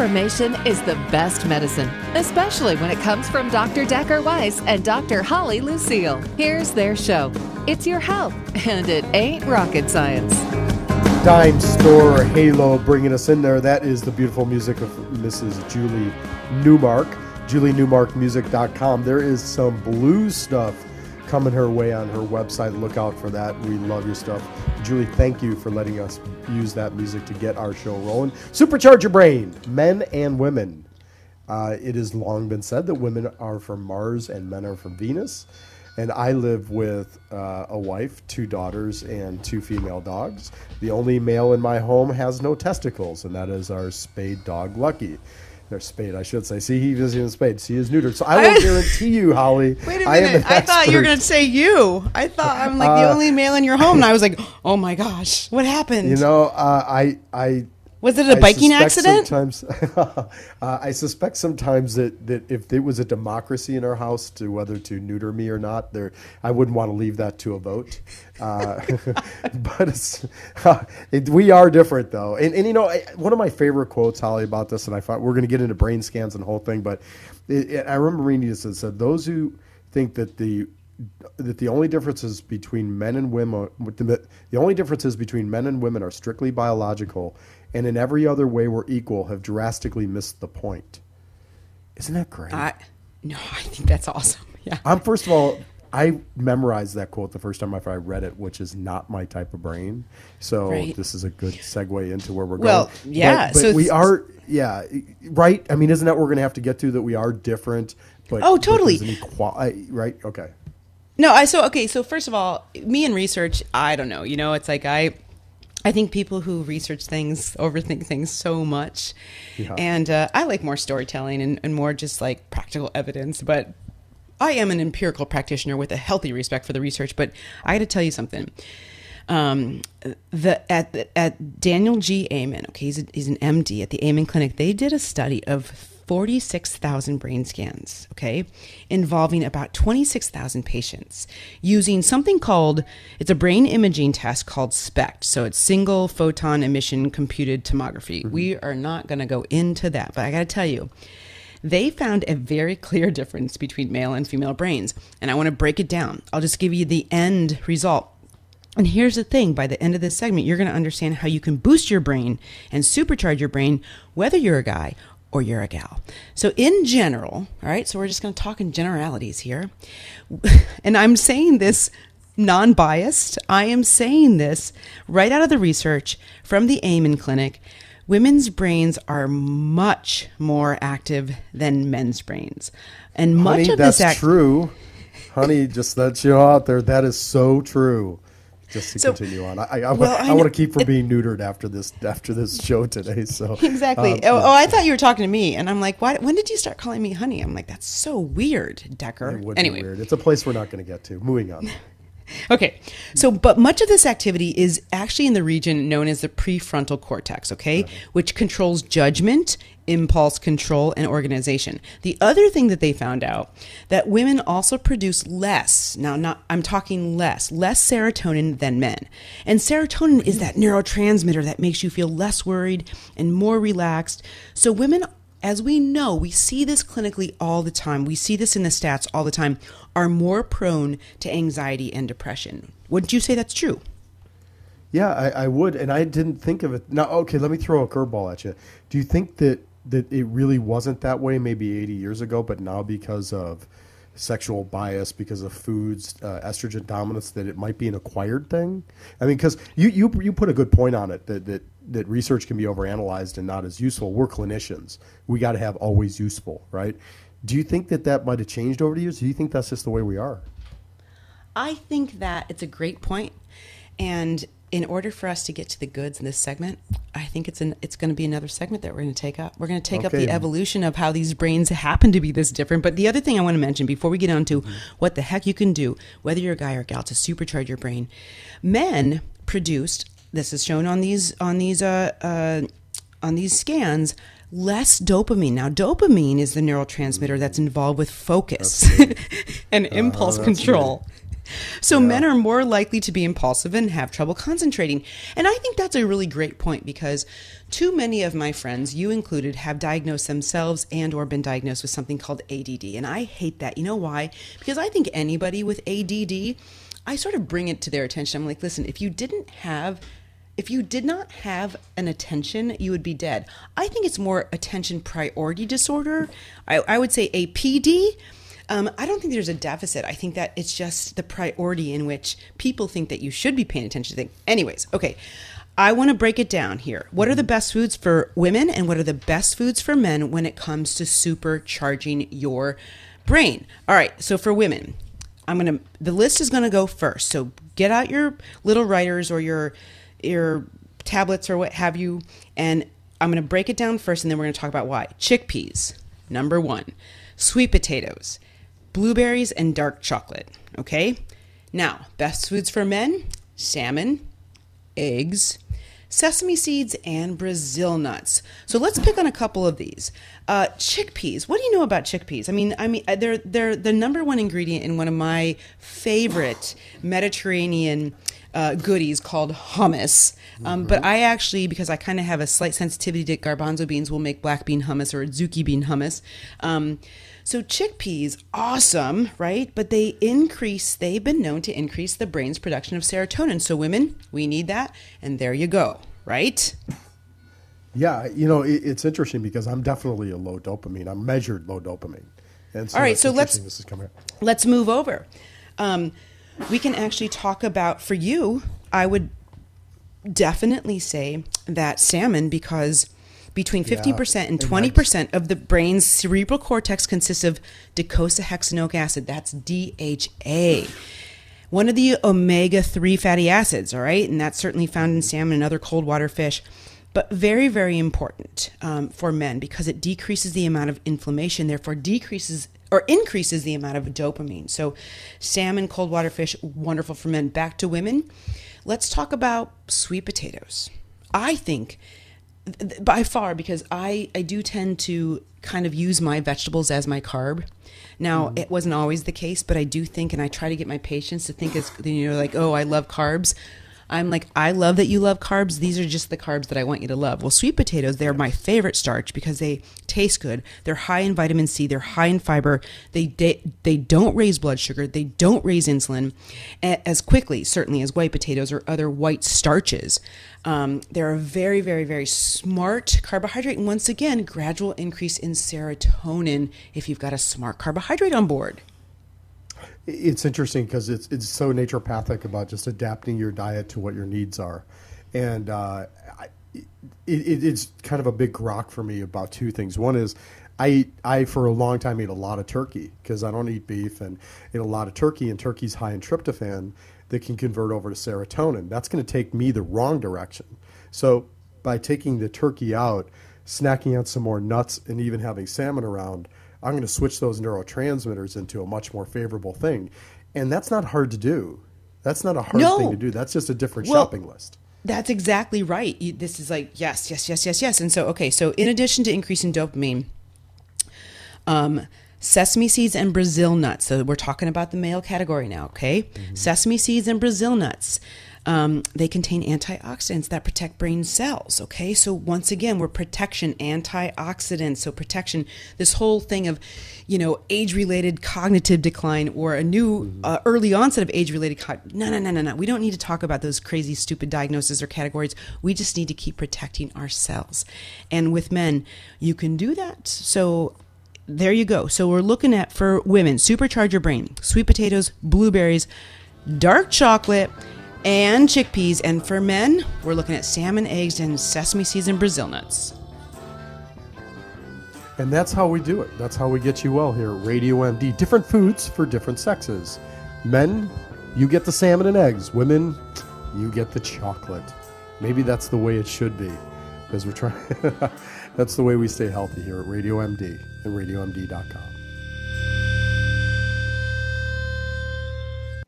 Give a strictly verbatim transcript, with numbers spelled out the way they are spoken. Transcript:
Information is the best medicine, especially when it comes from Doctor Decker Weiss and Doctor Holly Lucille. Here's their show. It's your health, and it ain't rocket science. Dime Store Halo bringing us in there. That is the beautiful music of Missus Julie Newmark, julie newmark music dot com. There is some blues stuff coming her way on her website. Look out for that. We love your stuff. Julie, thank you for letting us use that music to get our show rolling. Supercharge your brain, men and women. Uh, it has long been said that women are from Mars and men are from Venus. And I live with uh, a wife, two daughters, and two female dogs. The only male in my home has no testicles, and that is our spayed dog, Lucky. Or spayed, I should say. See, he isn't even spayed. He is neutered. So I will guarantee you, Holly. Wait a minute. I, I thought you were going to say you. I thought I'm like uh, the only male in your home. And I was like, oh my gosh, what happened? You know, uh, I... I Was it a I biking accident? Sometimes, uh, I suspect sometimes that, that if there was a democracy in our house to whether to neuter me or not, there I wouldn't want to leave that to a vote. Uh, but it's, uh, it, we are different, though. And, and you know, I, one of my favorite quotes, Holly, about this, and I thought we're going to get into brain scans and the whole thing, but it, it, I remember reading this and said, those who think that the that the only differences between men and women, the, the only differences between men and women are strictly biological, and in every other way we're equal, have drastically missed the point. Isn't that great? I, no, I think that's awesome. Yeah. I'm first of all, I memorized that quote the first time after I read it, which is not my type of brain. So right. This is a good segue into where we're well, going. Well, yeah. But, but so we are, yeah, right? I mean, isn't that what we're going to have to get to, that we are different? But, oh, totally. But there's an equality, right? Okay. No, I so okay. So first of all, me and research, I don't know. You know, it's like I, I think people who research things overthink things so much, yeah. and uh, I like more storytelling and, and more just like practical evidence. But I am an empirical practitioner with a healthy respect for the research. But I got to tell you something. Um, the at at Daniel G. Amen. Okay, he's a, he's an M D at the Amen Clinic. They did a study of forty-six thousand brain scans, okay, involving about twenty-six thousand patients using something called, it's a brain imaging test called SPECT. So it's single photon emission computed tomography. Mm-hmm. We are not going to go into that, but I got to tell you, they found a very clear difference between male and female brains. And I want to break it down. I'll just give you the end result. And here's the thing, by the end of this segment, you're going to understand how you can boost your brain and supercharge your brain, whether you're a guy or you're a gal. So in general, all right, so we're just going to talk in generalities here. And I'm saying this non-biased. I am saying this right out of the research from the Amen Clinic. Women's brains are much more active than men's brains. And much Honey, of that's this act- true. Honey, just let you know out there, that is so true. Just to so, continue on, I, I, well, I, I want to keep from being neutered after this after this show today. So exactly. Um, oh, oh, I thought you were talking to me, and I'm like, why? When did you start calling me honey? I'm like, that's so weird, Decker. It would anyway, be weird. It's a place we're not going to get to. Moving on. Okay, so but much of this activity is actually in the region known as the prefrontal cortex, okay, okay, which controls judgment, impulse control, and organization. The other thing that they found out, that women also produce less, now not I'm talking less, less serotonin than men. And serotonin is that neurotransmitter that makes you feel less worried and more relaxed. So women, as we know, we see this clinically all the time, we see this in the stats all the time, are more prone to anxiety and depression. Wouldn't you say that's true? Yeah, I, I would, and I didn't think of it. Now, okay, let me throw a curveball at you. Do you think that, that it really wasn't that way maybe eighty years ago, but now because of sexual bias, because of foods, uh, estrogen dominance, that it might be an acquired thing? I mean, because you, you, you put a good point on it, that, that, that research can be overanalyzed and not as useful. We're clinicians. We got to have always useful, right? Do you think that that might have changed over the years? Do you think that's just the way we are? I think that it's a great point. And in order for us to get to the goods in this segment, I think it's an, it's going to be another segment that we're going to take up. We're going to take okay. up the evolution of how these brains happen to be this different. But the other thing I want to mention before we get on to mm-hmm. what the heck you can do, whether you're a guy or a gal, to supercharge your brain, men produced, this is shown on these on these uh, uh, on these scans, less dopamine. Now, dopamine is the neurotransmitter that's involved with focus and uh, impulse control. Me. So Yeah. men are more likely to be impulsive and have trouble concentrating. And I think that's a really great point because too many of my friends, you included, have diagnosed themselves and or been diagnosed with something called A D D. And I hate that. You know why? Because I think anybody with A D D, I sort of bring it to their attention. I'm like, listen, if you didn't have If you did not have an attention, you would be dead. I think it's more attention priority disorder. I, I would say A P D. Um, I don't think there's a deficit. I think that it's just the priority in which people think that you should be paying attention to things. Anyways, okay. I want to break it down here. What are the best foods for women and what are the best foods for men when it comes to supercharging your brain? All right. So for women, I'm going to, the list is going to go first. So get out your little writers or your your tablets or what have you, and I'm going to break it down first, and then we're going to talk about why. Chickpeas, number one. Sweet potatoes, blueberries, and dark chocolate, okay? Now, best foods for men, salmon, eggs, sesame seeds, and Brazil nuts. So let's pick on a couple of these. Uh, chickpeas. What do you know about chickpeas? I mean, I mean, they're they're the number one ingredient in one of my favorite Mediterranean uh, goodies called hummus. Um, mm-hmm. But I actually, because I kind of have a slight sensitivity to garbanzo beans, will make black bean hummus or zucchini bean hummus. Um, so chickpeas, awesome, right? But they increase, they've been known to increase the brain's production of serotonin. So women, we need that. And there you go, right? Yeah, you know, it, it's interesting because I'm definitely a low dopamine. I'm measured low dopamine. And so all right, so let's, this is coming up. let's move over. Um, we can actually talk about, for you, I would definitely say that salmon, because between fifteen percent yeah, and twenty percent of the brain's cerebral cortex consists of docosahexaenoic acid. That's D H A. One of the omega three fatty acids, all right? And that's certainly found in salmon and other cold water fish. But very, very important um, for men because it decreases the amount of inflammation, therefore decreases or increases the amount of dopamine. So salmon, cold water fish, wonderful for men. Back to women. Let's talk about sweet potatoes. I think th- by far, because I, I do tend to kind of use my vegetables as my carb. Now, mm. it wasn't always the case, but I do think, and I try to get my patients to think, as you know, like, oh, I love carbs. I'm like, I love that you love carbs. These are just the carbs that I want you to love. Well, sweet potatoes, they're my favorite starch because they taste good. They're high in vitamin C. They're high in fiber. They they, they don't raise blood sugar. They don't raise insulin as quickly, certainly, as white potatoes or other white starches. Um, they're a very, very, very smart carbohydrate. And once again, gradual increase in serotonin if you've got a smart carbohydrate on board. It's interesting because it's it's so naturopathic about just adapting your diet to what your needs are, and uh, I, it, it's kind of a big rock for me about two things. One is I eat, I for a long time ate a lot of turkey because I don't eat beef and ate a lot of turkey, and turkey's high in tryptophan that can convert over to serotonin. That's going to take me the wrong direction. So by taking the turkey out, snacking on some more nuts, and even having salmon around, I'm going to switch those neurotransmitters into a much more favorable thing. And that's not hard to do. That's not a hard no. thing to do. That's just a different well, shopping list. That's exactly right. You, this is like, yes, yes, yes, yes, yes. And so, okay, so in addition to increasing dopamine, um, sesame seeds and Brazil nuts. So we're talking about the male category now, okay? Mm-hmm. Sesame seeds and Brazil nuts. Um, they contain antioxidants that protect brain cells, okay? So once again, we're protection, antioxidants, so protection, this whole thing of, you know, age-related cognitive decline or a new mm-hmm. uh, early onset of age-related cognitive, no, no, no, no, no. We don't need to talk about those crazy, stupid diagnoses or categories. We just need to keep protecting ourselves. And with men, you can do that. So there you go. So we're looking at, for women, supercharge your brain, sweet potatoes, blueberries, dark chocolate, and chickpeas. And for men, we're looking at salmon, eggs, and sesame seeds and Brazil nuts. And that's how we do it. That's how we get you well here at Radio M D. Different foods for different sexes. Men, you get the salmon and eggs. Women, you get the chocolate. Maybe that's the way it should be, because we're trying. That's the way we stay healthy here at Radio M D and radio m d dot com.